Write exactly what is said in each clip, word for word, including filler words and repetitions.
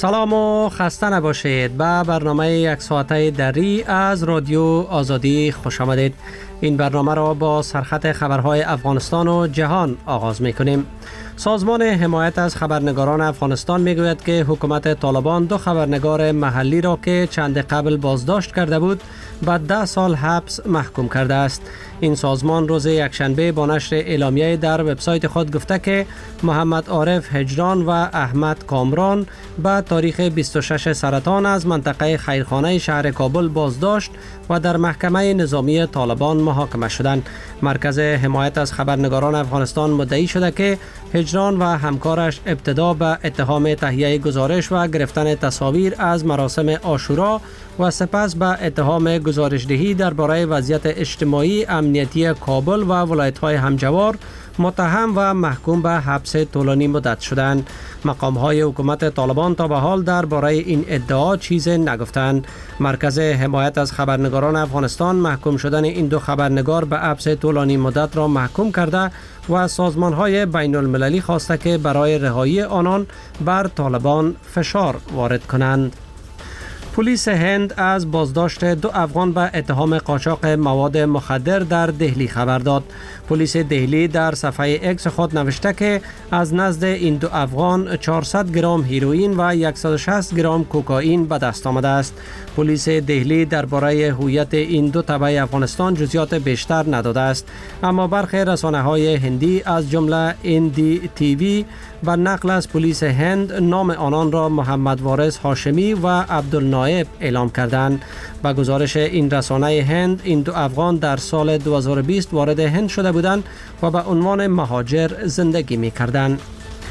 سلام و خسته نباشید. به برنامه یک ساعته دری از رادیو آزادی خوش آمدید. این برنامه را با سرخط خبرهای افغانستان و جهان آغاز می کنیم. سازمان حمایت از خبرنگاران افغانستان می گوید که حکومت طالبان دو خبرنگار محلی را که چند قبل بازداشت کرده بود به ده سال حبس محکوم کرده است. این سازمان روز یکشنبه با نشر اعلامیه در وبسایت خود گفته که محمد عارف هجران و احمد کامران به تاریخ بیست و شش سرطان از منطقه خیرخانه شهر کابل بازداشت و در محکمه نظامی طالبان محاکمه شدند. مرکز حمایت از خبرنگاران افغانستان مدعی شده که هجران و همکارش ابتدا به اتهام تهیه گزارش و گرفتن تصاویر از مراسم عاشورا و سپس به اتهام گزارشدهی درباره وضعیت اجتماعی امنیتی کابل و ولایت‌های همجوار متهم و محکوم به حبس طولانی مدت شدند. مقام‌های حکومت طالبان تا به حال درباره این ادعا چیزی نگفتند. مرکز حمایت از خبرنگاران افغانستان محکوم شدن این دو خبرنگار به حبس طولانی مدت را محکوم کرده و سازمان‌های بین المللی خواسته که برای رهایی آنان بر طالبان فشار وارد کنند. پلیس هند از بازداشت دو افغان به اتهام قاچاق مواد مخدر در دهلی خبر داد. پلیس دهلی در صفحه اکس خود نوشته که از نزد این دو افغان چهارصد گرم هیروئین و صد و شصت گرم کوکائین به دست آمده است. پلیس دهلی درباره هویت این دو تبع افغانستان جزئیات بیشتر نداده است، اما برخی رسانه‌های هندی از جمله این دی تی وی با نقل از پلیس هند نام آنان را محمد وارث هاشمی و عبدالنایب اعلام کردند. با گزارش این رسانه هند، این دو افغان در سال دو هزار و بیست وارد هند شده بودند و به عنوان مهاجر زندگی می کردند.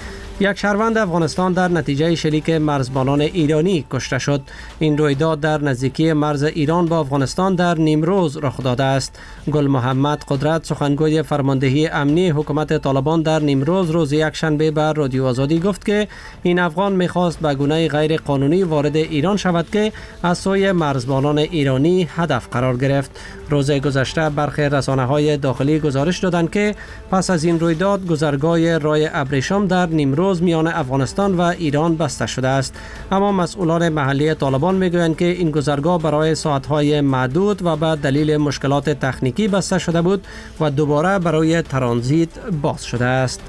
یک شهروند افغانستان در نتیجه شلیک مرزبانان ایرانی کشته شد. این رویداد در نزدیکی مرز ایران با افغانستان در نیمروز رخ داده است. گل محمد قدرت، سخنگوی فرماندهی امنی حکومت طالبان در نیمروز روز یکشنبه بر رادیو آزادی گفت که این افغان می‌خواست به گونه غیر قانونی وارد ایران شود که از سوی مرزبانان ایرانی هدف قرار گرفت. روز گذشته برخی رسانه‌های داخلی گزارش دادند که پس از این رویداد گذرگاه راه ابریشم در نیمروز میان افغانستان و ایران بسته شده است، اما مسئولان محلی طالبان میگویند که این گذرگاه برای ساعت‌های معدود و به دلیل مشکلات تکنیکی بسته شده بود و دوباره برای ترانزیت باز شده است.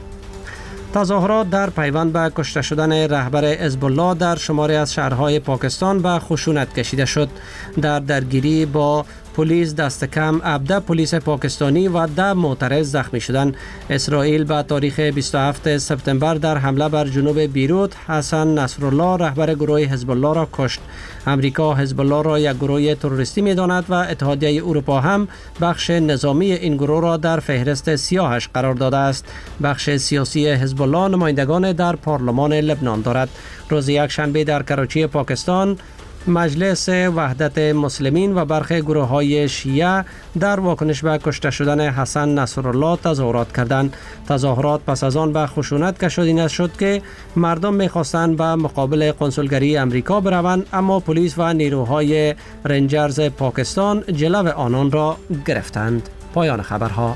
تظاهرات در پیوند به کشته شدن رهبر حزب الله در شماری از شهرهای پاکستان به خشونت کشیده شد. در درگیری با پلیس دست کم هفده پلیس پاکستانی و ده معترض زخمی شدند. اسرائیل به تاریخ بیست و هفتم سپتامبر در حمله بر جنوب بیروت حسن نصرالله رهبر گروه حزب الله را کشت. امریکا حزب الله را یک گروه تروریستی می‌داند و اتحادیه اروپا هم بخش نظامی این گروه را در فهرست سیاهش قرار داده است. بخش سیاسی حزب الله نمایندگان در پارلمان لبنان دارد. روز یکشنبه در کراچی پاکستان مجلس وحدت مسلمین و برخی گروه‌های شیعه در واکنش به کشته شدن حسن نصرالله تظاهرات کردند. تظاهرات پس از آن به خشونت کشیده شد که مردم می‌خواستند به مقابل کنسولگری امریکا بروند، اما پلیس و نیروهای رنجرز پاکستان جلو آنان را گرفتند. پایان خبرها.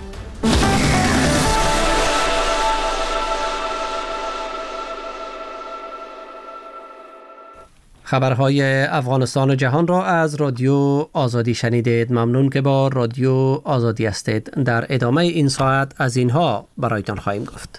خبرهای افغانستان و جهان را از رادیو آزادی شنیدید. ممنون که با رادیو آزادی هستید. در ادامه این ساعت از اینها برایتان خواهیم گفت.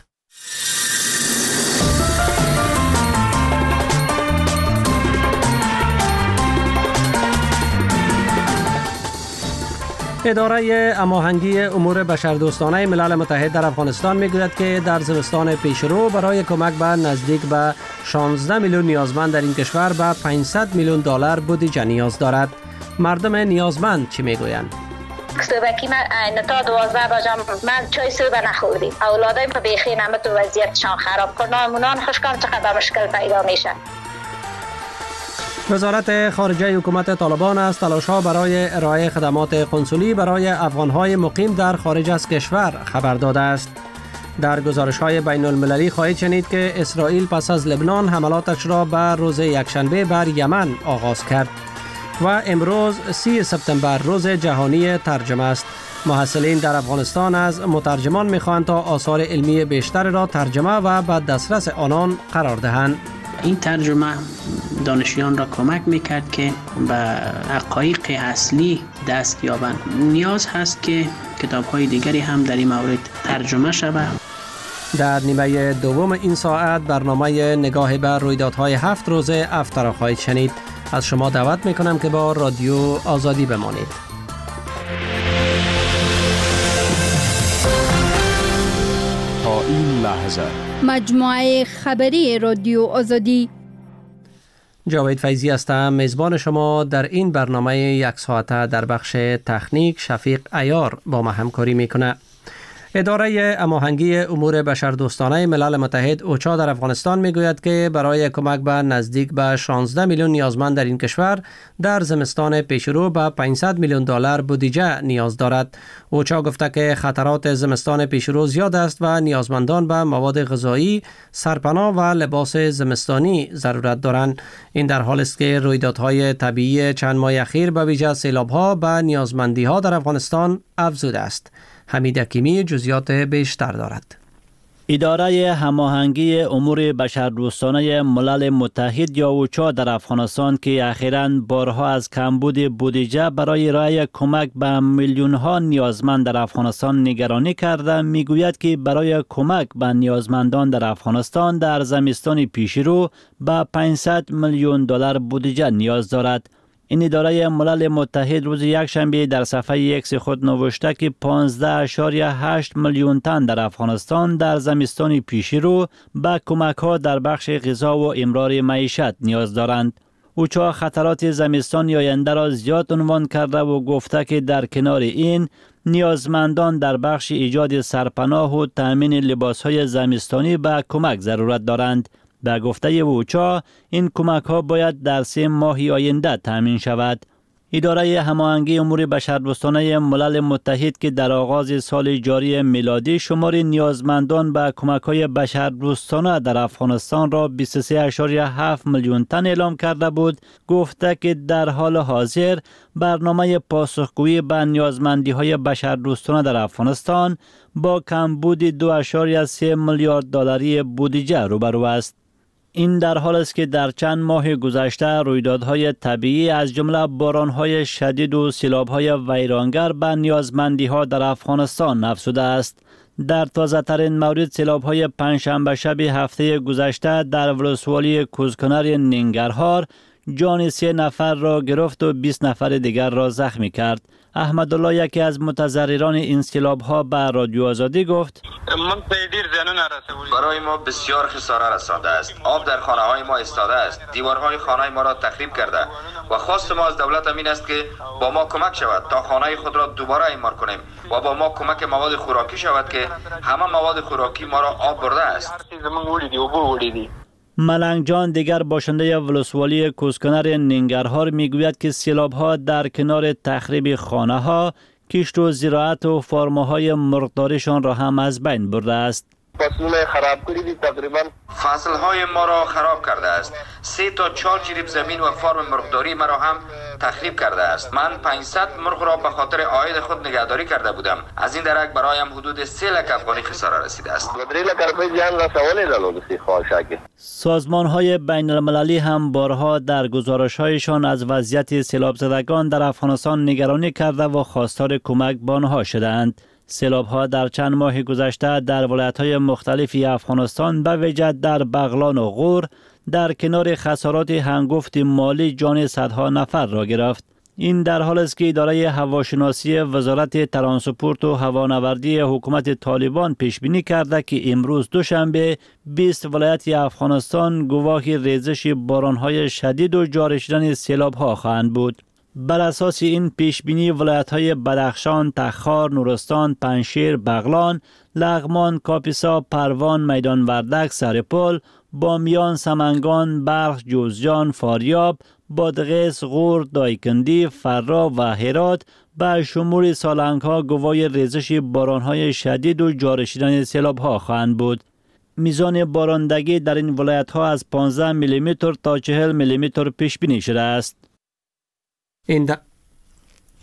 اداره هماهنگی امور بشردوستانه ملل متحد در افغانستان میگوید که در زمستان پیشرو برای کمک به نزدیک به شانزده میلیون نیازمند در این کشور به پانصد میلیون دلار بودجه نیاز دارد. مردم نیازمند چی میگویند؟ صبحی من تا دوازده بجم من چای صبح نخوردیم. اولادایم که بیخی نمت و وضعیتشان خراب کنن منان خوشکان چقدر مشکل پیدا میشه. وزارت خارجه حکومت طالبان از تلاش‌ها برای ارائه خدمات قنسولی برای افغان‌های مقیم در خارج از کشور خبر داده است. در گزارش‌های بین المللی خواهید شنید که اسرائیل پس از لبنان حملاتش را به روز یکشنبه بر یمن آغاز کرد و امروز سی سپتامبر روز جهانی ترجمه است. محصلین در افغانستان از مترجمان می‌خواهند تا آثار علمی بیشتر را ترجمه و به دسترس آنان قرار دهند. این ترجمه دانشیان را کمک میکرد که به حقایق اصلی دست یابند. نیاز هست که کتاب‌های دیگری هم در این مورد ترجمه شود. در نیمه دوم این ساعت برنامه نگاه بر رویدادهای هفت روزه افترا خواهید شنید. از شما دعوت میکنم که با رادیو آزادی بمانید. تا این لحظه مجموعه خبری رادیو آزادی. جاوید فیضی هستم، میزبان شما. در این برنامه یک ساعته در بخش تکنیک شفیق عیار با ما همکاری میکنه. اداره هماهنگی امور بشردوستانه ملل متحد اوچا در افغانستان میگوید که برای کمک به نزدیک به شانزده میلیون نیازمند در این کشور در زمستان پیشرو به پانصد میلیون دلار بودجه نیاز دارد. اوچا گفته که خطرات زمستان پیشرو زیاد است و نیازمندان به مواد غذایی، سرپناه و لباس زمستانی ضرورت دارند. این در حالی است که رویدادهای طبیعی چند ماه اخیر به ویژه سیلاب‌ها به نیازمندی‌ها در افغانستان افزوده است. حمید حکیمی جزئیات بیشتر دارد. اداره هماهنگی امور بشردوستانه ملل متحد یا اوچا در افغانستان که اخیراً بارها از کمبود بودجه برای ارائه کمک به میلیون ها نیازمند در افغانستان نگرانی کرده، میگوید که برای کمک به نیازمندان در افغانستان در زمستان پیشرو به پانصد میلیون دلار بودجه نیاز دارد. این اداره ملل متحد روز یکشنبه در صفحه ایکس خود نوشته که پانزده اشاریه هشت میلیون تن در افغانستان در زمستان پیشرو به کمک ها در بخش غذا و امرار معیشت نیاز دارند. اوچا خطرات زمستان آینده را زیاد عنوان کرده و گفته که در کنار این نیازمندان در بخش ایجاد سرپناه و تامین لباس های زمستانی به کمک ضرورت دارند. به گفته اوچا این کمک ها باید در سه ماه آینده تامین شود. اداره هماهنگی امور بشردوستانه ملل متحد که در آغاز سال جاری میلادی شمار نیازمندان به کمک های بشردوستانه در افغانستان را بیست و سه اشاریه هفت میلیون تن اعلام کرده بود، گفته که در حال حاضر برنامه پاسخگویی به نیازمندی های بشردوستانه در افغانستان با کمبود دو اشاریه سه میلیارد دلاری بودجه روبرو است. این در حال است که در چند ماه گذشته رویدادهای طبیعی از جمله بارانهای شدید و سیلابهای ویرانگر به نیازمندی‌ها در افغانستان افزوده است. در تازه ترین مورد سیلابهای پنجشنبه شب هفته گذشته در ولسوالی کوزکنر ننگرهار جان سه نفر را گرفت و بیست نفر دیگر را زخمی کرد. احمدالله یکی از متضرران این سیلاب‌ها به رادیو آزادی گفت: برای ما بسیار خساره رسانده است. آب در خانه‌های ما ایستاده است. دیوارهای خانه ما را تخریب کرده و خواست ما از دولت امین است که با ما کمک شود تا خانه خود را دوباره اعمار کنیم و با ما کمک مواد خوراکی شود که همه مواد خوراکی ما را آب برده است. ملنگ جان دیگر باشنده ولسوالی کوزکنر ننگرهار میگوید که سیلاب‌ها در کنار تخریب خانه‌ها، کشت و زراعت و فارم‌های مرغداریشان را هم از بین برده است. فصل‌های خراب کردی تقریبا فصل‌های ما را خراب کرده است. سه تا چهار جریب زمین و فارم مرغداری مرا هم تخریب کرده است. من پانصد مرغ را به خاطر عاید خود نگهداری کرده بودم. از این درک برایم حدود سه لک افغانی خساره رسیده است. سازمان‌های بین المللی هم بارها در گزارش‌هایشان از وضعیت سیلاب زدگان در افغانستان نگرانی کرده و خواستار کمک به آنها شدند. سیلاب‌ها در چند ماه گذشته در ولایت‌های مختلفی افغانستان به ویژه در بغلان و غور در کنار خسارات هنگفت مالی جان صدها نفر را گرفت. این در حال است که اداره هواشناسی وزارت ترانسپورت و هوانوردی حکومت طالبان پیش بینی کرده که امروز دوشنبه بیست ولایت افغانستان گواه ریزش باران‌های شدید و جاری شدن سیلاب‌ها خواهند بود. بر اساس این پیش بینی ولایت‌های بدخشان، تخار، نورستان، پنجشیر، بغلان، لغمان، کاپیسا، پروان، میدان وردک، سرپل، بامیان، سمنگان، بلخ، جوزجان، فاریاب، بادغیس، غور، دایکندی، فرا و هرات به شمول سالنگ‌ها گواه ریزش باران‌های شدید و جاری شدن سیلاب‌ها خواهند بود. میزان بارندگی در این ولایت‌ها از پانزده میلیمتر تا چهل میلیمتر پیش بینی شده است. این, د...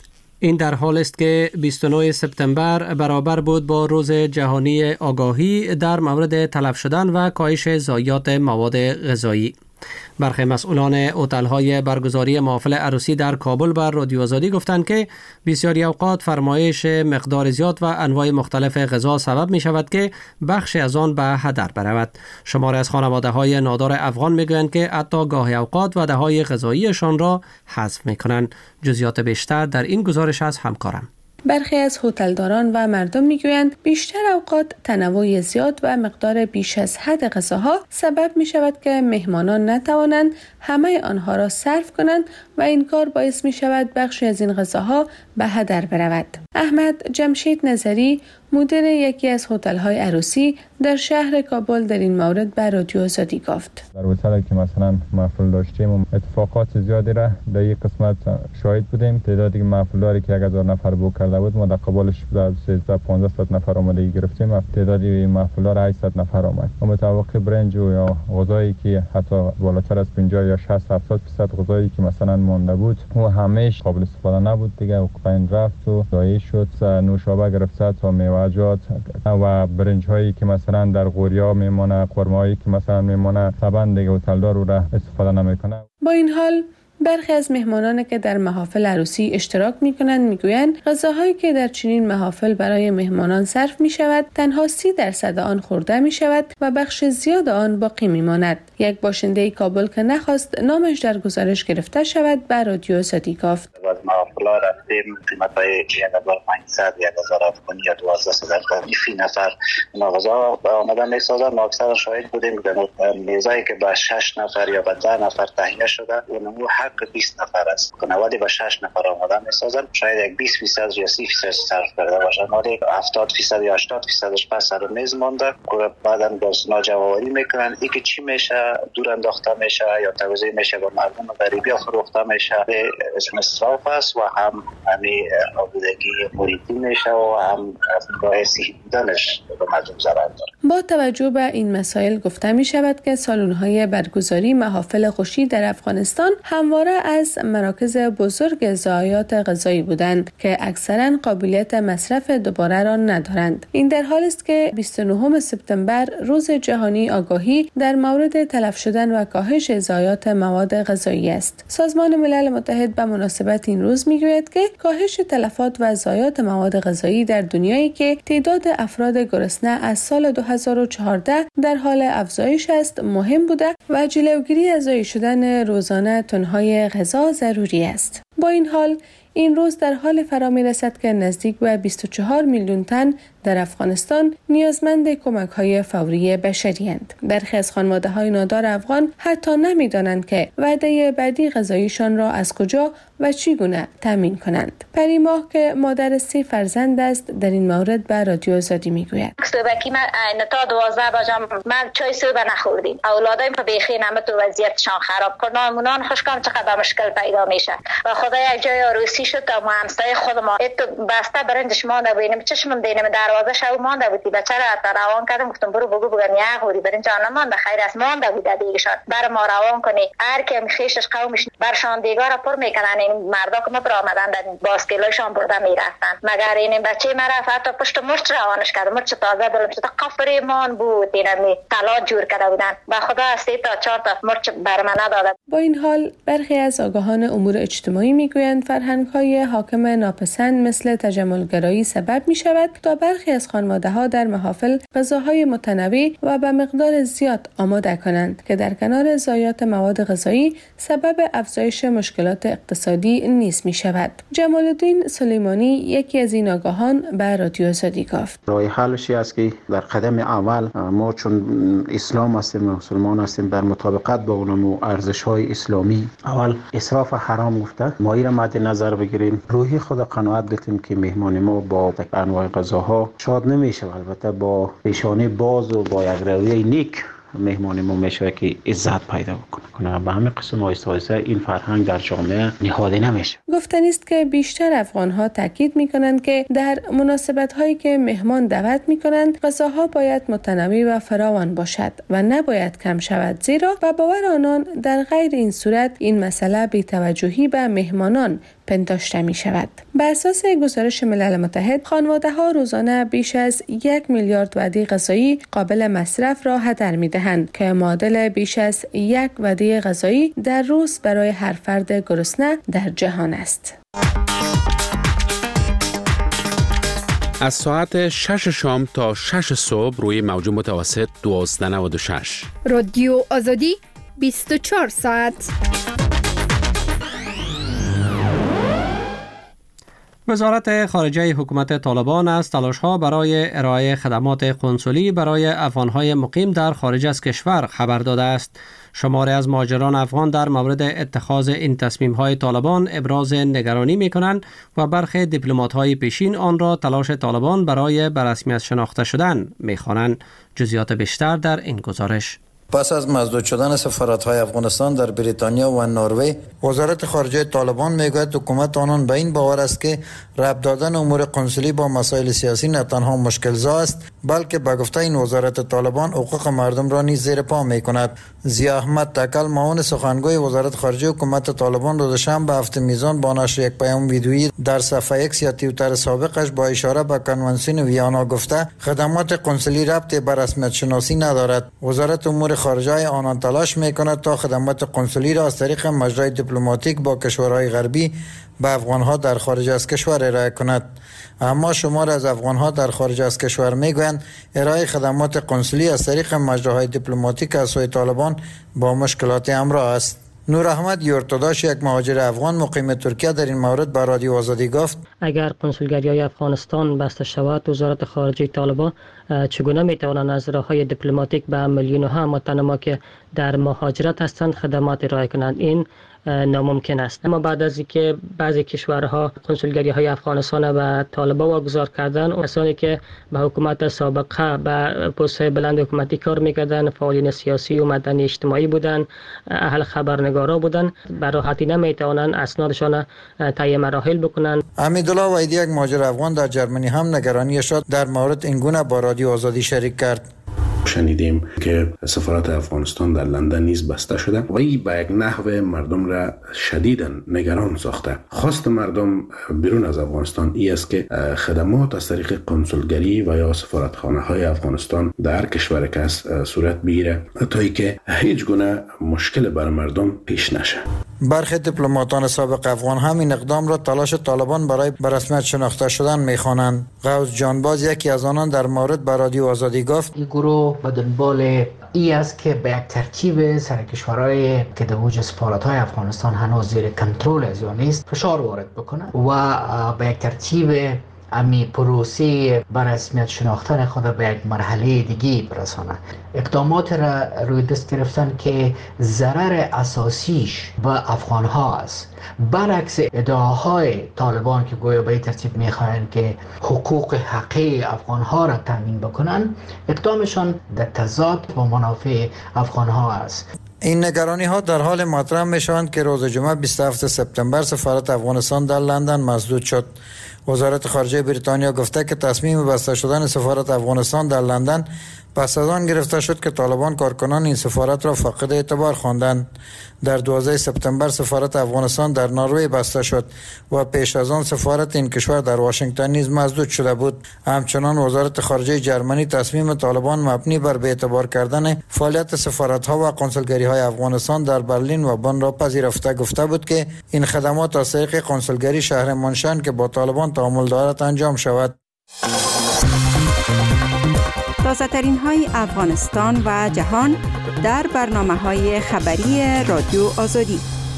این در حال است که بیست و نه سپتامبر برابر بود با روز جهانی آگاهی در مورد تلف شدن و کاهش ضایعات مواد غذایی. برخی مسئولان هتل‌های برگزاری محافل عروسی در کابل بر رادیو آزادی گفتند که بسیاری اوقات فرمایش مقدار زیاد و انواع مختلف غذا سبب می شود که بخشی از آن به هدر برود. شماری از خانواده‌های نادار افغان میگویند که حتی گاهی اوقات وعده‌های غذاییشان را حذف می‌کنند. جزئیات بیشتر در این گزارش از همکارم. برخی از هتلداران و مردم میگویند بیشتر اوقات تنوع زیاد و مقدار بیش از حد غذاها سبب می شود که مهمانان نتوانند همه آنها را صرف کنند و این کار باعث می شود بخشی از این غذاها به هدر برود. احمد جمشید نظری مدیر یکی از هتل‌های عروسی در شهر کابل در این مورد به رادیو آزادی گفت. در هتلی که مثلا محفل داشتیم اتفاقات زیادی را در یک قسمت شاهد بودیم. تعدادی محفل‌داری که یک هزار نفر بوک کرده بود ما در قبالش سیزده پانزده نفر آماده گرفتیم. تعدادی محفل‌ها را هشتصد نفر آمد. متوقع برنج یا غذایی که حتی بالاتر از پنجاه یا شصت هفتاد درصد غذایی که مثلا مانده بود و همه‌اش قابل استفاده نبود دیگه و پایین رفت و ضایع شد. نوشابه گرفته تا میوه‌جات و برنج هایی که مثلا در قوریا میمونه، قرمه‌ای که مثلا میمونه، طبعا دیگه هتلدار رو استفاده نمیکنه. با این حال برخی از مهمانان که در محافل عروسی اشتراک می‌کنند میگویند غذاهایی که در چنین محافل برای مهمانان صرف می‌شود تنها سی درصد آن خورده می‌شود و بخش زیاد آن باقی می‌ماند. یک باشنده کابل که نخواست نامش در گزارش گرفته شود به رادیو آزادی گفت. از محافل رفتیم قیمت‌های یک هزار و پانصد یک هزار افغانی یا دوازده هزار فی نفر غذا آمدن می‌سازند. ما اکثر شاهد بودیم که میزایی که به شش نفر یا به ده نفر تهیه شده اونم حق بیست نفر است. کنوادی با شش نفر آمدن می‌سازند. شاید یک بیست درصد یا سی درصد صرف کرده باشند. ولی هفتاد درصد یا هشتاد درصدش پس سر میز مونده. بعداً باز ناجواری میکنن. اینکه چی میشه دور انداخته میشه یا توزیع میشه با مردم غریبی فروخته میشه. اسم اسراف است و هم همین آلودگی محیطی میشه و هم باعث بودنش به مردم ضرر داره. با توجه به این مسائل گفته می شود که سالن‌های برگزاری محافل خوشی در افغانستان همواره از مراکز بزرگ ضایعات غذایی بودند که اکثرا قابلیت مصرف دوباره را ندارند. این در حال است که بیست و نه سپتامبر روز جهانی آگاهی در مورد تلف شدن و کاهش ضایعات مواد غذایی است. سازمان ملل متحد به مناسبت این روز میگوید که کاهش تلفات و ضایعات مواد غذایی در دنیایی که تعداد افراد گرسنه از سال دو هزار و چهارده در حال افزایش است مهم بوده و جلوگیری از ضایع شدن روزانه تنهای غذا ضروری است. با این حال این روز در حال فرا می رسد که نزدیک به بیست و چهار میلیون تن در افغانستان نیازمند کمک‌های فوری بشری اند. برخی از خانواده‌های نادار افغان حتی نمی‌دانند که وعده بعدی غذایشان را از کجا و چگونه تامین کنند. پریماه که مادر سه فرزند است در این مورد به رادیو آزادی میگوید. صبحی من تا دوازده بجم من چای صبح نخوردیم. اولادایم په بیخی نمت و وضعیتشان خراب کرد. نامونان خوشکام چقدر مشکل پیدا میشه. و خدا یک جای عروسی شد تا ما همسایه خود ما ات بسته برنجش مانده بودیم. چشمم دینم دروازه شو مانده بودی. بچه را روان کردم گفتم برو بگو بگم یا خوری برنج آن مانده خیر است مانده بود دیگه شد. بر ما روان کنی. هر کی خیشش قومش برشان دیگه را پر میکنن. مردا که مبر آمدن در باسکیلایشان برده میرفتن. مگر این بچه مرا حتی پشت مشت روانش کرد. مشت تازه دلم شد. قفرمان بود. اینمی طلا جور کرده بودن. با خدا سه تا چهار تا مرچ بر من نداد. با این حال برخی از آگاهان امور اجتماعی میگویند فرهنگ‌های حاکم ناپسند مثل تجملگرایی سبب می‌شود تا برخی از خانواده‌ها در محافل غذاهای متنوع و به مقدار زیاد آماده کنند که در کنار ضایعات مواد غذایی سبب افزایش مشکلات اقتصادی نیز می‌شود. جمال الدین سلیمانی یکی از این آگاهان به رادیو آزادی گفت. راه حلش است که در قدم اول ما چون اسلام هستیم و مسلمان هستیم بر مطابقت با اون ارزش‌های اسلامی اول اسراف حرام گفته ما این مد نظر بگیریم روحی خود قناعت داشتیم که مهمان ما با انواع غذاها شاد نمیشه البته با پیشانی باز و با یک رویه نیک مهمان ما میشه که عزت پیدا کنه به همین قسم آیسته آیسته این فرهنگ در جامعه نهاده نمیشه. گفتنی است که بیشتر افغان‌ها تاکید می‌کنند که در مناسبت‌هایی که مهمان دعوت می‌کنند غذاها باید متنوع و فراوان باشد و نباید کم شود زیرا به باور آنان در غیر این صورت این مسئله بی‌توجهی به مهمانان پنداشته می شود. بر اساس گزارش ملل متحد، خانواده ها روزانه بیش از یک میلیارد وعده غذایی قابل مصرف را هدر می دهند که معادل بیش از یک وعده غذایی در روز برای هر فرد گرسنه در جهان است. از ساعت شش شام تا شش صبح روی موج متوسط دوازده نود و شش. رادیو آزادی بیست و چهار ساعت. وزارت خارجه حکومت طالبان از تلاش‌ها برای ارائه خدمات قنسولی برای افغان‌های مقیم در خارج از کشور خبر داده است. شماری از مهاجران افغان در مورد اتخاذ این تصمیم‌های طالبان ابراز نگرانی می‌کنند و برخی دیپلمات‌های پیشین آن را تلاش طالبان برای به رسمیت شناخته شدن می‌خوانند. جزئیات بیشتر در این گزارش. پس از مسدود شدن سفارت‌های افغانستان در بریتانیا و نروژ، وزارت خارجه طالبان میگوید حکومت آنان به این باور است که ربط دادن امور قنسولی با مسائل سیاسی نه تنها مشکل‌زا است، بلکه به گفته این وزارت طالبان حقوق مردم را نیز زیر پا می‌کند. ضیاء احمد تکل، معاون سخنگوی وزارت خارجه حکومت طالبان، روز شنبه هفت میزان با نشر یک پیام ویدیویی در صفحه ایکس یا توییتر سابقش با اشاره به کنوانسیون ویانا گفته خدمات قنسولی ربطی به رسمیت شناسی ندارد. وزارت امور خارجه آنان تلاش می‌کند تا خدمات قنسولی را از طریق مجرای دیپلماتیک با کشورهای غربی به افغان‌ها در خارج از کشور ارائه کند. اما شمار از افغان‌ها در خارج از کشور می‌گویند ارائه خدمات قنسولی از طریق مجراهای دیپلماتیک از سوی طالبان با مشکلات همراه است. نور احمد یورتداش، یک مهاجر افغان مقیم ترکیه، در این مورد به رادیو آزادی گفت: اگر قنسولگری‌های افغانستان بسته شود، وزارت خارجه طالبان چگونه می‌توانند از راه‌های دیپلماتیک به میلیون‌ها هموطن ما که در مهاجرت هستند خدمات ارائه کنند؟ این ناممکن است. اما بعد از اینکه بعضی کشورها قنسولگری‌های افغانستان به طالبان واگذار کردن، کسانی که به حکومت سابقه به پست‌های بلند حکومتی کار می‌کردند، فعالین سیاسی و مدنی اجتماعی بودند، اهل خبرنگارا بودند، به راحتی نمی‌توانند اسنادشان طی مراحل بکنند. حمیدالله وحیدی، یک مهاجر افغان در جرمنی، هم نگرانی شد در مورد این گونه با رادیو آزادی شریک کرد. شنیدیم که سفارت افغانستان در لندن نیز بسته شده و این به یک نحو مردم را شدیداً نگران ساخته. خواست مردم بیرون از افغانستان ای است که خدمات از طریق قنسولگری و یا سفارتخانه های افغانستان در کشور کس صورت بگیره تا اینکه هیچ گونه مشکل بر مردم پیش نشه. برخی دیپلماتان سابق افغان هم این اقدام را تلاش طالبان برای به رسمیت شناخته شدن می‌خوانند. غوث جانباز، یکی از آنان، در مورد به رادیو آزادی گفت: این گروه به دنبال ای است که به یک ترتیب سرکشورهای که در اوج سفارت‌های افغانستان هنوز زیر کنترل از یا نیست فشار وارد بکنه و به یک ترتیب امی پروسه به رسمیت شناختن خود به یک مرحله دیگه برسانه. اقدامات را روی دست گرفتن که ضرر اساسیش به افغان ها است، برعکس ادعاهای طالبان که گویا به این ترتیب میخواهند که حقوق حقیقی افغان ها را تامین بکنن. اقدامشان در تضاد با منافع افغان ها است. این نگرانی ها در حال مطرح می شوند که روز جمعه بیست و هفتم سپتامبر سفارت افغانستان در لندن مسدود شد. وزارت خارجه بریتانیا گفته که تصمیم بسته شدن سفارت افغانستان در لندن پس از آن گرفته شد که طالبان کارکنان این سفارت را فاقد اعتبار خواندند. در دوازده سپتامبر سفارت افغانستان در نروژ بسته شد و پیش از آن سفارت این کشور در واشنگتن نیز مسدود شده بود. همچنان وزارت خارجه جرمنی تصمیم طالبان مبنی بر بی‌اعتبار کردن فعالیت سفارت‌ها و قنسولگری‌های افغانستان در برلین و بن را پذیرفته گفته بود که این خدمات از طریق قنسولگری شهر منشن که با طالبان تعامل دارد انجام شود. تازه ترین های افغانستان و جهان در برنامه های خبری رادیو آزادی.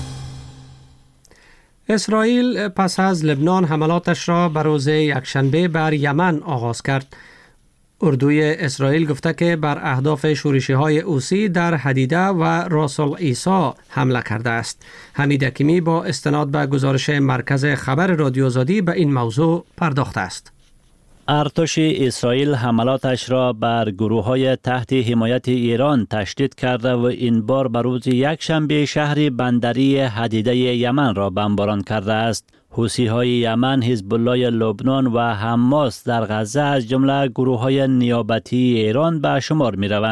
اسرائیل پس از لبنان حملاتش را به روز یکشنبه بر یمن آغاز کرد. اردوی اسرائیل گفته که بر اهداف شورشی های اوسی در حدیده و راس العیسی حمله کرده است. حمید حکیمی با استناد به گزارش مرکز خبر رادیو آزادی به این موضوع پرداخته است. ارتش اسرائیل حملاتش را بر گروه‌های تحت حمایت ایران تشدید کرده و این بار بر روز یکشنبه شهر بندری حدیده یمن را بمباران کرده است. حوثی‌های یمن، حزب الله لبنان و حماس در غزه از جمله گروه‌های نیابتی ایران به شمار می‌روند.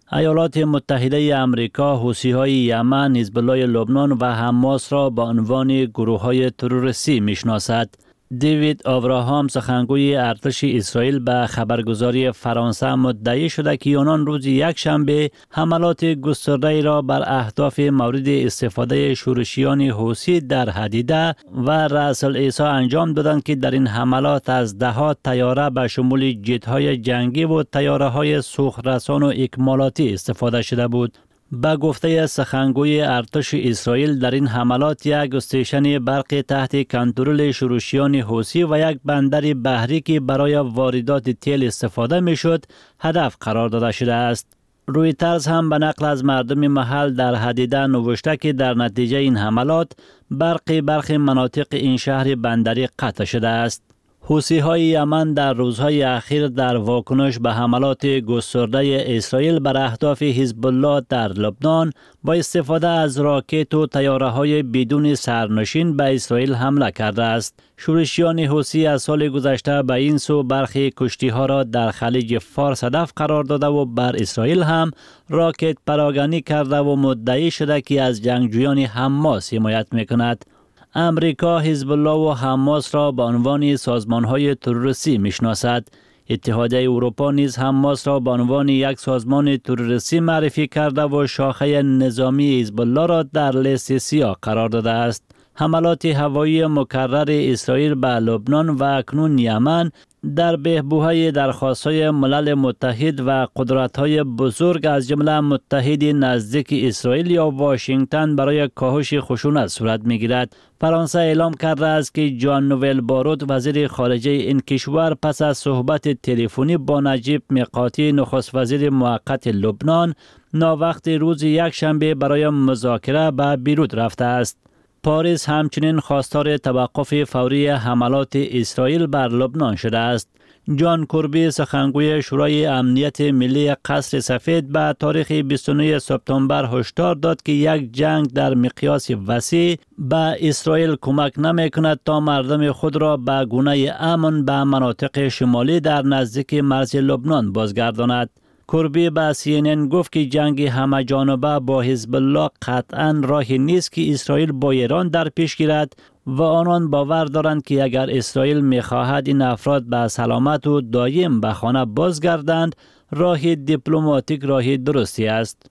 ایالات متحده آمریکا حوثی‌های یمن، حزب الله لبنان و حماس را با عنوان گروه‌های تروریستی میشناسد. دیوید آوراهام، سخنگوی ارتش اسرائیل، به خبرگزاری فرانسه مدعی شده که آنان روز یک شنبه حملات گسترده را بر اهداف مورد استفاده شورشیان حوثی در حدیده و رأس العیسی انجام دادند که در این حملات از ده‌ها طیاره به شمول جت‌های جنگی و طیاره‌های سوخت‌رسان و اکمالاتی استفاده شده بود. به گفته سخنگوی ارتش اسرائیل، در این حملات یک استیشن برق تحت کنترل شورشیان حوثی و یک بندر بحری که برای واردات تیل استفاده میشد هدف قرار داده شده است. رویترز هم به نقل از مردم محل در حدیده نوشته که در نتیجه این حملات برق برخی مناطق این شهر بندری قطع شده است. حوثی‌های یمن در روزهای اخیر در واکنش به حملات گسترده اسرائیل بر اهداف حزب الله در لبنان با استفاده از راکت و طیاره‌های بدون سرنشین به اسرائیل حمله کرده است. شورشیان حوثی از سال گذشته به این سو برخی کشتی‌ها را در خلیج فارس هدف قرار داده و بر اسرائیل هم راکت پراکنی کرده و مدعی شده که از جنگجویان حماس حمایت می‌کند. امریکا حزب الله و حماس را به عنوان سازمان‌های تروریستی میشناسد. اتحادیه اروپا نیز حماس را به عنوان یک سازمان تروریستی معرفی کرده و شاخه نظامی حزب الله را در لیست سیاه قرار داده است. حملات هوایی مکرر اسرائیل به لبنان و اکنون یمن در بهبوهای درخواست‌های ملل متحد و قدرت‌های بزرگ از جمله متحد نزدیک اسرائیل یا واشنگتن برای کاهش خشونت صورت می‌گیرد. فرانسه اعلام کرده است که جان نوئل باروت، وزیر خارجه این کشور، پس از صحبت تلفنی با نجیب میقاتی، نخست وزیر موقت لبنان، ناوقت روز یک شنبه برای مذاکره به بیروت رفته است. پاریس همچنین خواستار توقف فوری حملات اسرائیل بر لبنان شده است. جان کربی، سخنگوی شورای امنیت ملی قصر سفید، به تاریخ بیست و نه سپتامبر هشدار داد که یک جنگ در مقیاس وسیع به اسرائیل کمک نمی کند تا مردم خود را به گونه امن به مناطق شمالی در نزدیک مرز لبنان بازگرداند. کربی به سی ان ان گفت که جنگ همه جانبه با حزب الله قطعاً راهی نیست که اسرائیل با ایران در پیش گیرد و آنان باور دارند که اگر اسرائیل می‌خواهد این افراد به سلامت و دایم به خانه بازگردند، راه دیپلماتیک راه درستی است.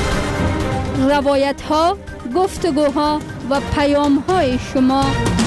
روایت ها، گفتگوها و پیام های شما.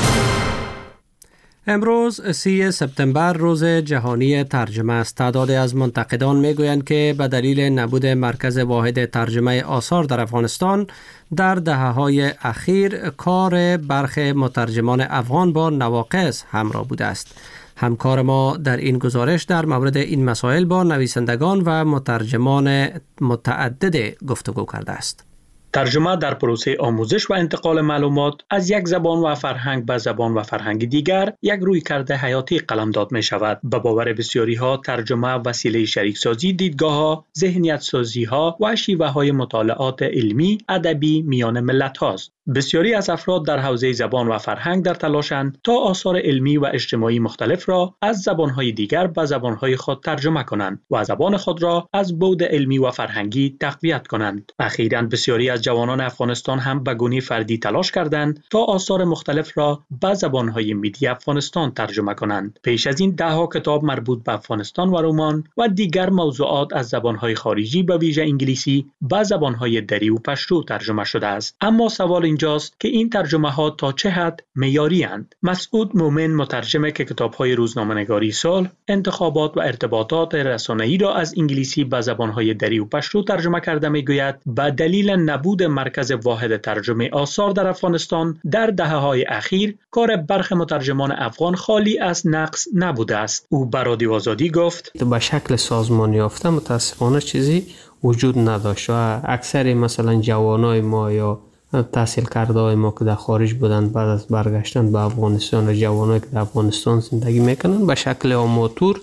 امروز سی سپتامبر روز جهانی ترجمه است. تعدادی از منتقدان میگویند که به دلیل نبود مرکز واحد ترجمه آثار در افغانستان در دهه‌های اخیر کار برخی مترجمان افغان با نواقص همراه بوده است. همکار ما در این گزارش در مورد این مسائل با نویسندگان و مترجمان متعدد گفتگو کرده است. ترجمه در پروسه آموزش و انتقال معلومات از یک زبان و فرهنگ به زبان و فرهنگ دیگر یک رویکرد حیاتی قلمداد می شود. به باور بسیاری ها ترجمه وسیله شریک سازی دیدگاه ها، ذهنیت سازی ها و شیوه های مطالعات علمی ادبی میان ملت هاست. بسیاری از افراد در حوزه زبان و فرهنگ در تلاشند تا آثار علمی و اجتماعی مختلف را از زبان‌های دیگر به زبان‌های خود ترجمه کنند و زبان خود را از بعد علمی و فرهنگی تقویت کنند. اخیراً بسیاری از جوانان افغانستان هم به گونه فردی تلاش کردند تا آثار مختلف را به زبان‌های ملی افغانستان ترجمه کنند. پیش از این ده‌ها کتاب مربوط به افغانستان و رمان و دیگر موضوعات از زبان‌های خارجی به ویژه انگلیسی به زبان‌های دری و پشتو ترجمه شده است. اما سوال اینجاست که این ترجمه ها تا چه حد معیاری اند؟ مسعود مومن، مترجم که کتاب‌های روزنامه‌نگاری صلح، انتخابات و ارتباطات رسانه‌ای را از انگلیسی به زبان‌های دری و پشتو ترجمه کرده، می‌گوید به دلیل نبود مرکز واحد ترجمه آثار در افغانستان در دهه‌های اخیر کار برخی مترجمان افغان خالی از نقص نبوده است. او به رادیو آزادی گفت: به شکل سازمان یافته متاسفانه چیزی وجود نداشت و اکثر مثلا جوانای ما یا تحصیل کرده های ما که در خارج بودند بعد از برگشتن به افغانستان و جوانایی که در افغانستان زندگی میکنند به شکل آماتور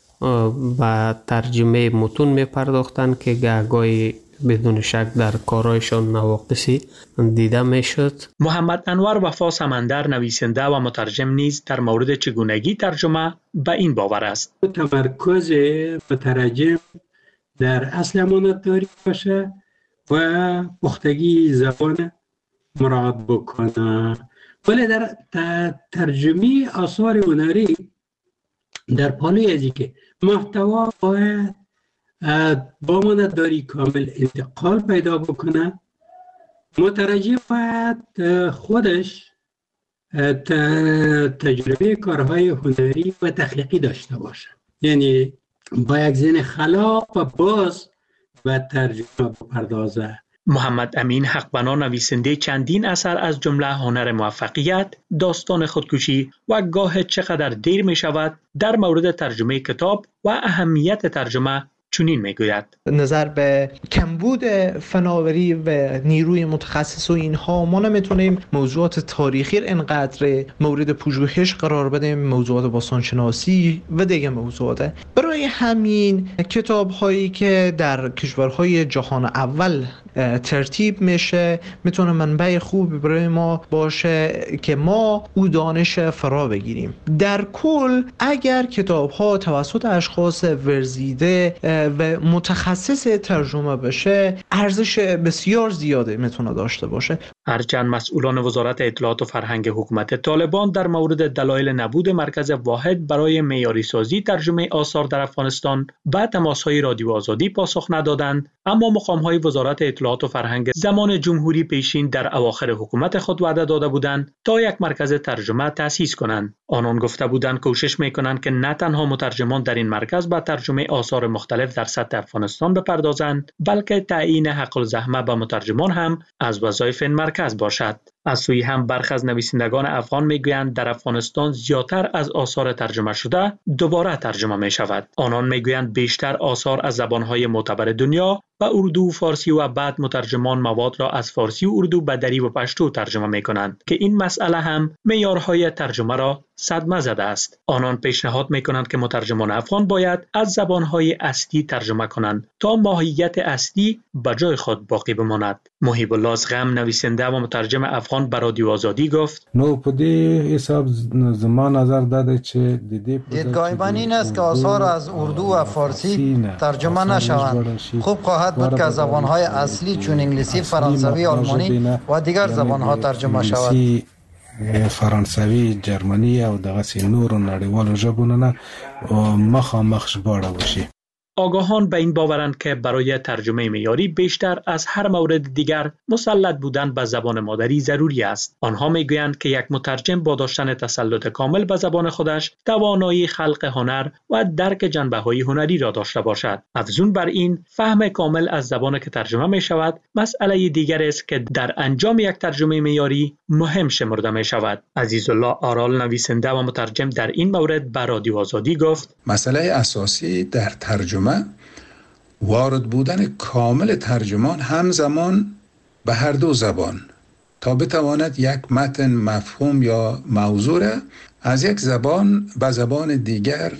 و ترجمه متون میپرداختند که گاهی بدون شک در کارایشان نواقصی دیده میشد. محمد انور وفا سمندر، نویسنده و مترجم نیز در مورد چگونگی ترجمه به این باور است. تمرکز مترجم در اصل امانتداری باشه و پختگی زبان مراعات بکنه. ولی در ترجمه آثار هنری در پالوی ازی که محتوا باید با امانتداری کامل انتقال پیدا بکنه، مترجم باید خودش تجربه کارهای هنری و تخلیقی داشته باشه، یعنی با یک ذهن خلاق و باز و ترجمه بپردازه. محمد امین حقبنا نویسنده چندین اثر از جمله هنر موفقیت، داستان خودکشی و گاه چقدر دیر می شود در مورد ترجمه کتاب و اهمیت ترجمه چنین میگوید: نظر به کمبود فناوری و نیروی متخصص و اینها ما نمیتونیم موضوعات تاریخی اینقدر مورد پژوهش قرار بدیم، موضوعات باستانشناسی و دیگه موضوعات. برای همین کتاب هایی که در کشورهای جهان اول ترتیب میشه میتونه منبع خوبی برای ما باشه که ما او دانش فرا بگیریم. در کل اگر کتاب ها توسط اشخاص ورزیده و متخصص ترجمه بشه، ارزش بسیار زیاده میتونه داشته باشه. هرچند مسئولان وزارت اطلاعات و فرهنگ حکومت طالبان در مورد دلایل نبود مرکز واحد برای معیاری سازی ترجمه آثار در افغانستان به تماس‌های رادیو آزادی پاسخ ندادند، اما مقام‌های وزارت اطلاعات و فرهنگ زمان جمهوری پیشین در اواخر حکومت خود وعده داده بودند تا یک مرکز ترجمه تأسیس کنند. آنان گفته بودند کوشش می‌کنند که نه تنها مترجمان در این مرکز به ترجمه آثار مختلف در سطح افغانستان بپردازند، بلکه تعیین حق الزحمه به مترجمان هم از وظایف این مرکز باشد. از سوی هم برخی از نویسندگان افغان میگویند در افغانستان زیادتر از آثار ترجمه شده دوباره ترجمه می شود. آنان میگویند بیشتر آثار از زبانهای معتبر دنیا و اردو و فارسی و بعد مترجمان مواد را از فارسی و اردو به دری و پشتو ترجمه می کنند که این مسئله هم معیارهای ترجمه را صدمه زده است. آنان پیشنهاد می کنند که مترجمان افغان باید از زبانهای اصلی ترجمه کنند تا ماهیت اصلی به جای خود باقی بماند. محیب الله غم نویسنده و مترجم افغان به رادیو آزادی گفت: نو په دې حساب زما نظر داده چې دیدگاه من این است که آثار از اردو و فارسی ترجمه نشوند. خوب خواهد بود که زبانهای اصلی چون انگلیسی، فرانسوی، آلمانی و دیگر زبانها ترجمه شود. فرانسوی، جرمنی او دغه سي نور نړیوالو ژبونو نه مخامخ ژباړه وشي. آگاهان به این باورند که برای ترجمه معیاری بیشتر از هر مورد دیگر مسلط بودن به زبان مادری ضروری است. آنها میگویند که یک مترجم با داشتن تسلط کامل به زبان خودش توانایی خلق هنر و درک جنبه‌های هنری را داشته باشد. افزون بر این، فهم کامل از زبان که ترجمه می شود مسئله دیگر است که در انجام یک ترجمه معیاری مهم شمرده می شود. عزیزالله آرال نویسنده و مترجم در این مورد به رادیو آزادی گفت: مسئله اساسی در ترجمه وارد بودن کامل ترجمان همزمان به هر دو زبان تا بتواند یک متن مفهوم یا موضوع را از یک زبان به زبان دیگر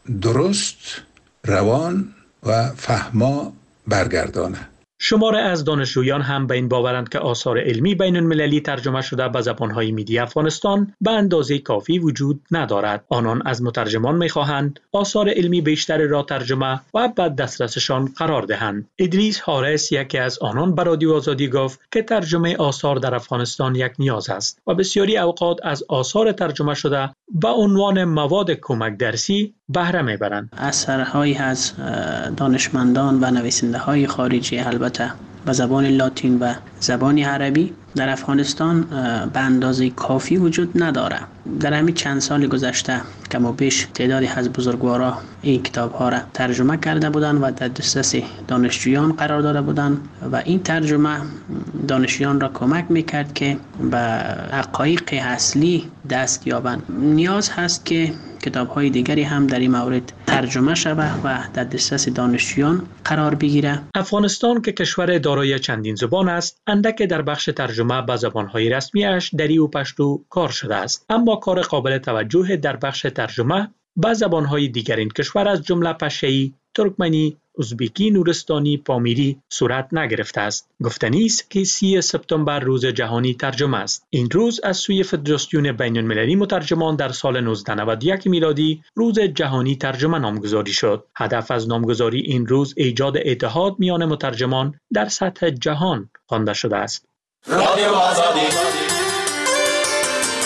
درست، روان و فهما برگرداند. شماره از دانشجویان هم به این باورند که آثار علمی بین المللی ترجمه شده به زبانهای میدی افغانستان به اندازه کافی وجود ندارد. آنان از مترجمان میخواهند آثار علمی بیشتر را ترجمه و به دسترسشان قرار دهند. ادریس حارس یکی از آنان به رادیو آزادی گفت که ترجمه آثار در افغانستان یک نیاز است و بسیاری اوقات از آثار ترجمه شده به عنوان مواد کمک درسی بهره میبرند. اثرهایی از دانشمندان و نویسنده های خارجی البته به زبان لاتین و زبان عربی در افغانستان به اندازه کافی وجود نداره. در همین چند سال گذشته کم و بیش تعدادی از بزرگوارا این کتاب ها را ترجمه کرده بودند و در دسترس دانشجویان قرار داده بودند و این ترجمه دانشجویان را کمک میکرد که به حقایق اصلی دست یابند. نیاز هست که کتاب های دیگری هم در این مورد ترجمه شود و در دسترس دانشجویان قرار بگیرد. افغانستان که کشور دارای چندین زبان است، اندک در بخش ترجمه به زبان‌های رسمیش دری و پشتو کار شده است، اما کار قابل توجه در بخش ترجمه به زبان‌های دیگر این کشور از جمله پشه‌ای، ترکمنی، ازبکی، نورستانی، پامیری صورت نگرفته است. گفتنی است که سی سپتامبر روز جهانی ترجمه است. این روز از سوی فدراسیون بین المللی مترجمان در سال نوزده نود و یک میلادی روز جهانی ترجمه نامگذاری شد. هدف از نامگذاری این روز ایجاد اتحاد میان مترجمان در سطح جهان خوانده شده است. رادیو آزادی.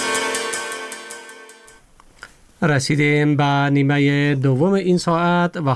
رسیدیم به نیمه دوم این ساعت و